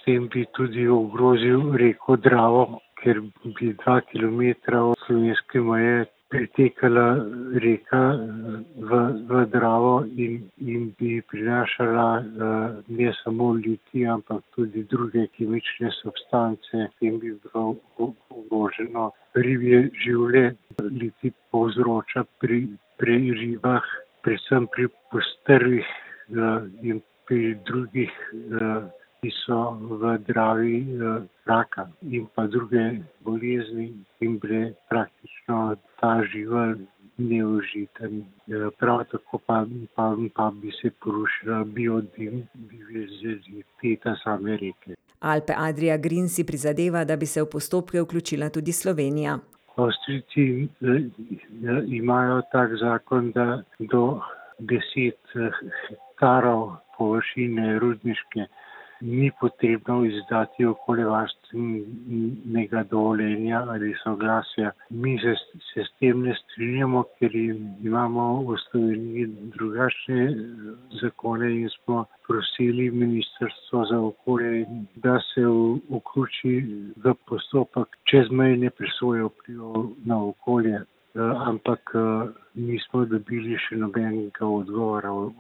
tem bi tudi ogrozil reko Dravo, ker bi 2 kilometra od slovenske meje pritekala reka v Dravo in bi prinašala ne samo litij, ampak tudi druge kemične substance, in bi bilo ogroženo ribje življenje. Litij povzroča pri ribah, predvsem pri postrvih in pri drugih, ki so v Dravi, raka in pa druge bolezni, in bi praktično ta živelj neužiten. Prav tako pa bi se porušila biodiverziteta same reke. Alpe Adria Green si prizadeva, da bi se v postopke vključila tudi Slovenija. Avstrijci imajo tak zakon, da do 10 hektarov površine rudniške ni potrebno izdati okoljevarstvenega dovoljenja ali soglasja. Mi se s tem ne strinjamo, ker imamo v Sloveniji drugačne zakone in smo prosili Ministrstvo za okolje, da se vključi v postopek čezmejne presoje vplivov na okolje, ampak nismo dobili še nobenega odgovora.